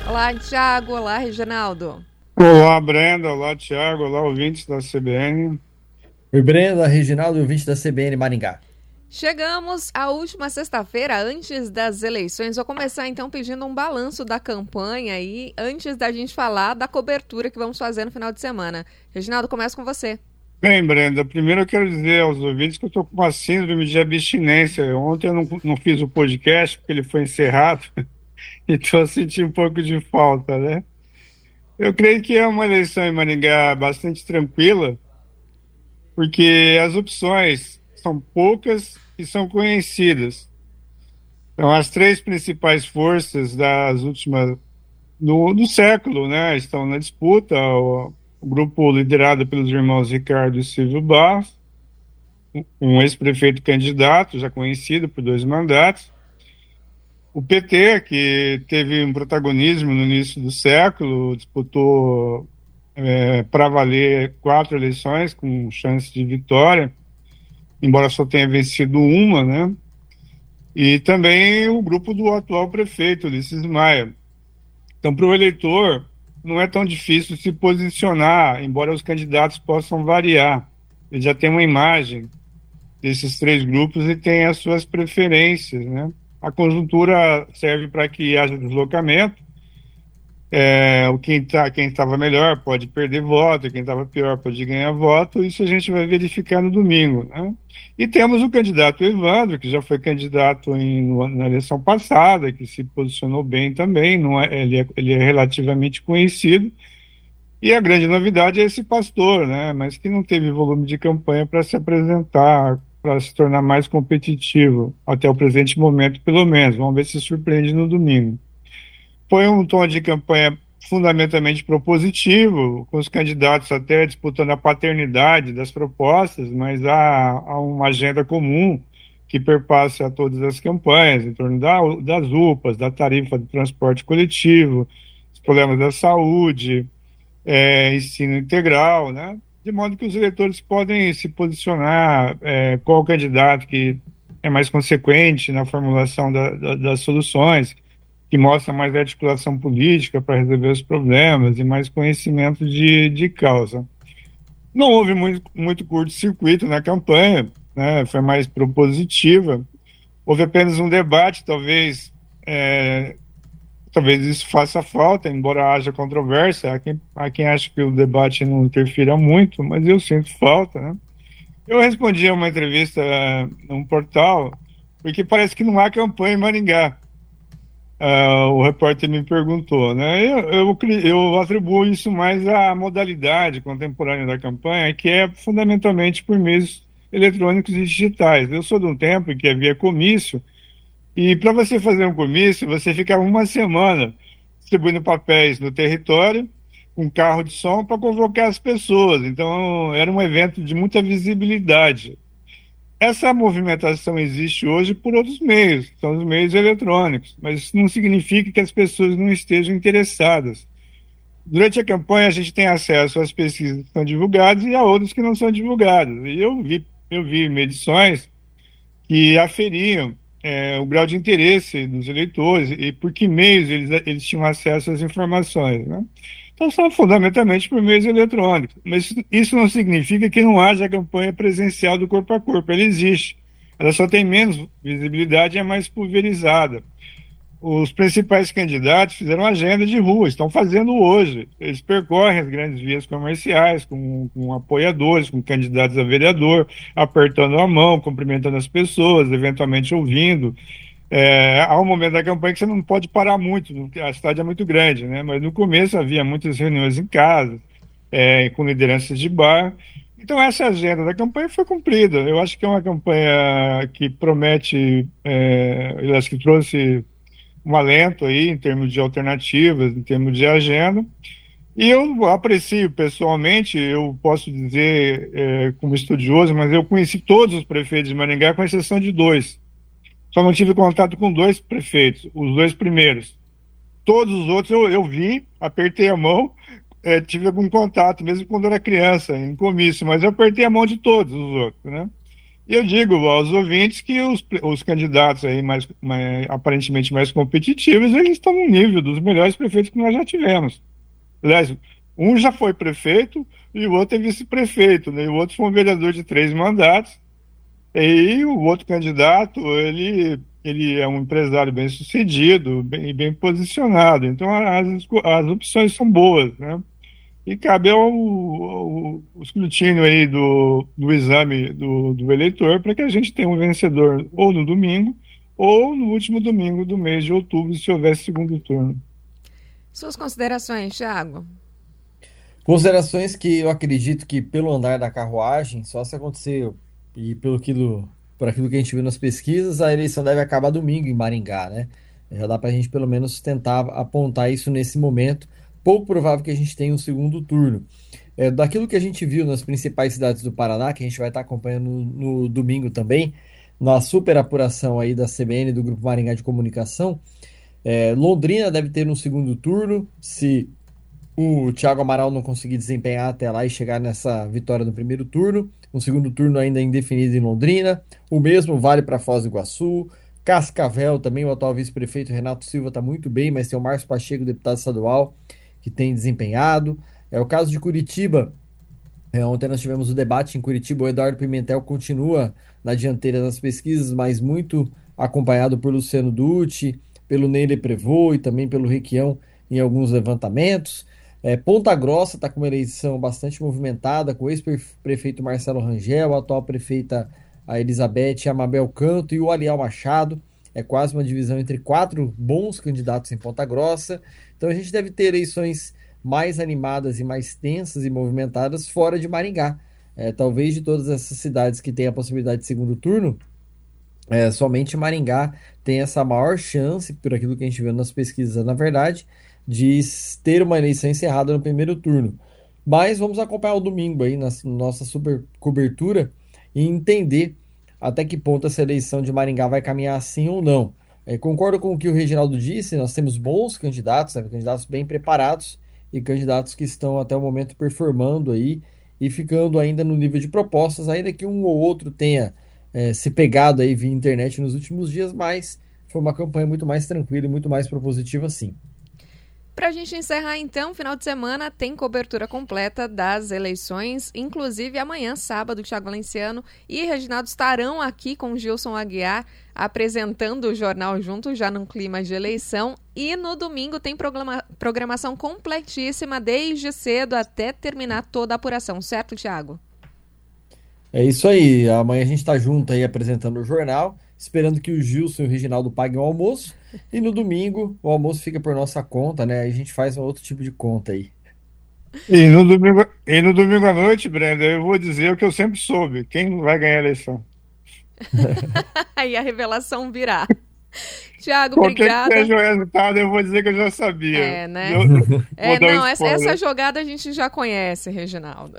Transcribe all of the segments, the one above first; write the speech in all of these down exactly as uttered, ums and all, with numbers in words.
Olá, Tiago. Olá, Reginaldo. Olá, Brenda. Olá, Thiago. Olá, ouvintes da C B N. Oi, Brenda, Reginaldo e ouvinte da C B N Maringá. Chegamos à última sexta-feira antes das eleições. Vou começar então pedindo um balanço da campanha e antes da gente falar da cobertura que vamos fazer no final de semana. Reginaldo, começa com você. Bem, Brenda, primeiro eu quero dizer aos ouvintes que eu estou com uma síndrome de abstinência. Ontem eu não, não fiz o podcast porque ele foi encerrado, então eu senti um pouco de falta, né? Eu creio que é uma eleição em Maringá bastante tranquila, porque as opções são poucas e são conhecidas. Então, as três principais forças das últimas do, do século, né? Estão na disputa. O, o grupo liderado pelos irmãos Ricardo e Silvio Barros, um ex-prefeito candidato, já conhecido por dois mandatos. O P T, que teve um protagonismo no início do século, disputou é, para valer quatro eleições com chance de vitória, embora só tenha vencido uma, né? E também o grupo do atual prefeito, Ulisses Maia. Então, para o eleitor, não é tão difícil se posicionar, embora os candidatos possam variar. Ele já tem uma imagem desses três grupos e tem as suas preferências, né? A conjuntura serve para que haja deslocamento. É, o quem tá, quem estava melhor pode perder voto, quem estava pior pode ganhar voto. Isso a gente vai verificar no domingo, né? E temos o candidato Evandro, que já foi candidato em, na eleição passada, que se posicionou bem também. Não é, ele, é, ele é relativamente conhecido. E a grande novidade é esse pastor, né? Mas que não teve volume de campanha para se apresentar, para se tornar mais competitivo, até o presente momento, pelo menos. Vamos ver se surpreende no domingo. Foi um tom de campanha fundamentalmente propositivo, com os candidatos até disputando a paternidade das propostas, mas há, há uma agenda comum que perpassa todas as campanhas, em torno da, das U P As, da tarifa de transporte coletivo, os problemas da saúde, é, ensino integral, né? De modo que os eleitores podem se posicionar é, qual candidato que é mais consequente na formulação da, da, das soluções, que mostra mais articulação política para resolver os problemas e mais conhecimento de, de causa. Não houve muito, muito curto-circuito na campanha, né? Foi mais propositiva. Houve apenas um debate, talvez, é, talvez isso faça falta, embora haja controvérsia. Há quem, há quem acha que o debate não interfira muito, mas eu sinto falta, né? Eu respondi a uma entrevista uh, num portal, porque parece que não há campanha em Maringá. Uh, o repórter me perguntou, né? Eu, eu, eu atribuo isso mais à modalidade contemporânea da campanha, que é fundamentalmente por meios eletrônicos e digitais. Eu sou de um tempo em que havia comício, e para você fazer um comício, você ficava uma semana distribuindo papéis no território, com carro de som para convocar as pessoas. Então, era um evento de muita visibilidade. Essa movimentação existe hoje por outros meios, são os meios eletrônicos, mas isso não significa que as pessoas não estejam interessadas. Durante a campanha, a gente tem acesso às pesquisas que são divulgadas e a outras que não são divulgadas. E eu vi, eu vi medições que aferiam é, o grau de interesse dos eleitores e por que meios eles, eles tinham acesso às informações, né? Então, são fundamentalmente por meios eletrônicos. Mas isso não significa que não haja campanha presencial do corpo a corpo. Ela existe. Ela só tem menos visibilidade e é mais pulverizada. Os principais candidatos fizeram agenda de rua, estão fazendo hoje. Eles percorrem as grandes vias comerciais com, com apoiadores, com candidatos a vereador, apertando a mão, cumprimentando as pessoas, eventualmente ouvindo. É, há um momento da campanha que você não pode parar muito, porque a cidade é muito grande, né? Mas no começo havia muitas reuniões em casa, é, com lideranças de bar. Então essa agenda da campanha foi cumprida. Eu acho que é uma campanha que promete, é, eu acho que trouxe um alento aí em termos de alternativas, em termos de agenda. E eu aprecio pessoalmente, eu posso dizer é, como estudioso, mas eu conheci todos os prefeitos de Maringá, com exceção de dois. Só não tive contato com dois prefeitos, os dois primeiros. Todos os outros eu, eu vi, apertei a mão, eh, tive algum contato, mesmo quando era criança, em comício, mas eu apertei a mão de todos os outros, né? E eu digo aos ouvintes que os, os candidatos aí mais, mais- aparentemente mais competitivos, eles estão no nível dos melhores prefeitos que nós já tivemos. Aliás, um já foi prefeito e o outro é vice-prefeito, né? E o outro foi um vereador de três mandatos. E o outro candidato, ele, ele é um empresário bem-sucedido, bem, bem posicionado. Então, as, esco- as opções são boas, né? E cabe ao, ao- ao escrutínio aí do, do exame do, do eleitor para que a gente tenha um vencedor ou no domingo ou no último domingo do mês de outubro, se houver segundo turno. Suas considerações, Thiago? Considerações que eu acredito que pelo andar da carruagem, só se acontecer e pelo que do, por aquilo que a gente viu nas pesquisas, a eleição deve acabar domingo em Maringá, né? Já dá para a gente pelo menos tentar apontar isso nesse momento. Pouco provável que a gente tenha um segundo turno. É, daquilo que a gente viu nas principais cidades do Paraná, que a gente vai estar acompanhando no, no domingo também, na super apuração aí da C B N, do Grupo Maringá de Comunicação, é, Londrina deve ter um segundo turno, se o Thiago Amaral não conseguir desempenhar até lá e chegar nessa vitória no primeiro turno. Um segundo turno ainda indefinido em Londrina. O mesmo vale para Foz do Iguaçu. Cascavel também, o atual vice-prefeito Renato Silva está muito bem, mas tem o Márcio Pacheco, deputado estadual, que tem desempenhado. É o caso de Curitiba. É, ontem nós tivemos o debate em Curitiba. O Eduardo Pimentel continua na dianteira das pesquisas, mas muito acompanhado por Luciano Dutti, pelo Neile Prevot e também pelo Requião em alguns levantamentos. É, Ponta Grossa está com uma eleição bastante movimentada, com o ex-prefeito Marcelo Rangel, a atual prefeita a Elizabeth Amabel Canto e o Aliel Machado. É quase uma divisão entre quatro bons candidatos em Ponta Grossa. Então a gente deve ter eleições mais animadas e mais tensas e movimentadas fora de Maringá. É, talvez de todas essas cidades que têm a possibilidade de segundo turno, é, somente Maringá tem essa maior chance, por aquilo que a gente viu nas pesquisas, na verdade, de ter uma eleição encerrada no primeiro turno. Mas vamos acompanhar o domingo aí na nossa super cobertura e entender até que ponto essa eleição de Maringá vai caminhar assim ou não. É, concordo com o que o Reginaldo disse, nós temos bons candidatos, né, candidatos bem preparados e candidatos que estão até o momento performando aí e ficando ainda no nível de propostas, ainda que um ou outro tenha é, se pegado aí via internet nos últimos dias, mas foi uma campanha muito mais tranquila e muito mais propositiva, sim. Para a gente encerrar, então, final de semana tem cobertura completa das eleições, inclusive amanhã, sábado, Thiago Valenciano e Reginaldo estarão aqui com Gilson Aguiar apresentando o jornal junto, já num clima de eleição. E no domingo tem programa, programação completíssima, desde cedo até terminar toda a apuração, certo, Thiago? É isso aí. Amanhã a gente está junto aí apresentando o jornal, esperando que o Gilson e o Reginaldo paguem o almoço. E no domingo o almoço fica por nossa conta, né? Aí a gente faz um outro tipo de conta aí. E no domingo, e no domingo à noite, Brenda, eu vou dizer o que eu sempre soube: quem vai ganhar a eleição. Aí a revelação virá. Tiago, Qualquer que obrigada. seja o resultado, eu vou dizer que eu já sabia. É, né? Eu, eu É, vou dar um não, essa, essa spoiler. jogada a gente já conhece, Reginaldo.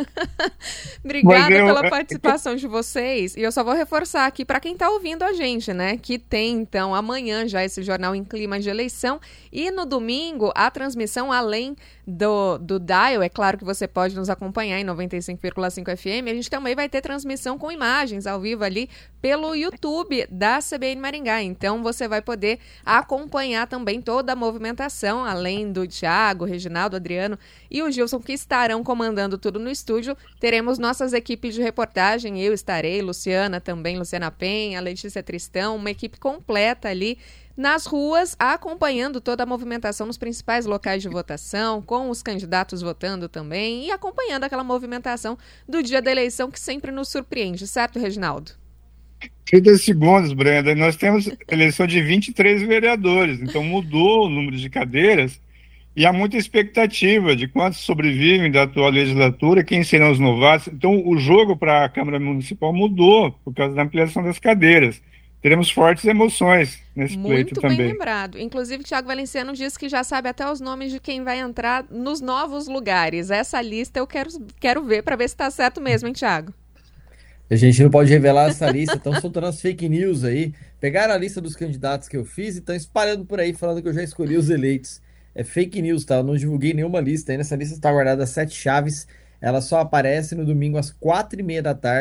Mas Obrigada eu, pela é, participação de vocês. E eu só vou reforçar aqui para quem está ouvindo a gente, né? Que tem, então, amanhã já esse jornal em clima de eleição. E no domingo, a transmissão além do, do Dial. É claro que você pode nos acompanhar em noventa e cinco vírgula cinco F M. A gente também vai ter transmissão com imagens ao vivo ali pelo YouTube da C B N Maringá. Então, você vai poder acompanhar também toda a movimentação, além do Thiago, Reginaldo, Adriano e o Gilson, que estarão comandando tudo no estúdio. Teremos nossas equipes de reportagem, eu estarei, Luciana também, Luciana Penha, Letícia Tristão, uma equipe completa ali nas ruas, acompanhando toda a movimentação nos principais locais de votação, com os candidatos votando também e acompanhando aquela movimentação do dia da eleição que sempre nos surpreende, certo, Reginaldo? trinta segundos, Brenda. Nós temos eleição de vinte e três vereadores, então mudou o número de cadeiras e há muita expectativa de quantos sobrevivem da atual legislatura, quem serão os novatos. Então, o jogo para a Câmara Municipal mudou por causa da ampliação das cadeiras. Teremos fortes emoções nesse pleito Muito bem também. lembrado. Inclusive, Thiago Valenciano disse que já sabe até os nomes de quem vai entrar nos novos lugares. Essa lista eu quero, quero ver para ver se está certo mesmo, hein, Thiago? A gente não pode revelar essa lista, estão soltando as fake news aí. Pegaram a lista dos candidatos que eu fiz e estão espalhando por aí, falando que eu já escolhi os eleitos. É fake news, tá? Eu não divulguei nenhuma lista ainda. Essa lista está guardada sete chaves. Ela só aparece no domingo às quatro e meia da tarde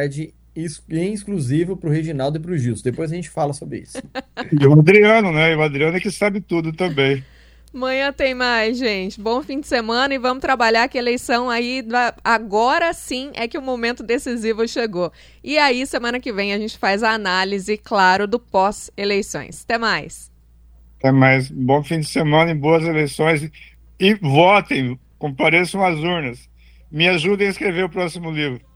ex- em exclusivo para o Reginaldo e para o Gilson. Depois a gente fala sobre isso. E o Adriano, né? E o Adriano é que sabe tudo também. Amanhã tem mais, gente. Bom fim de semana e vamos trabalhar que a eleição aí, da- agora sim é que o momento decisivo chegou. E aí, semana que vem, a gente faz a análise, claro, do pós-eleições. Até mais. Até mais. Bom fim de semana e boas eleições. E votem, compareçam às urnas. Me ajudem a escrever o próximo livro.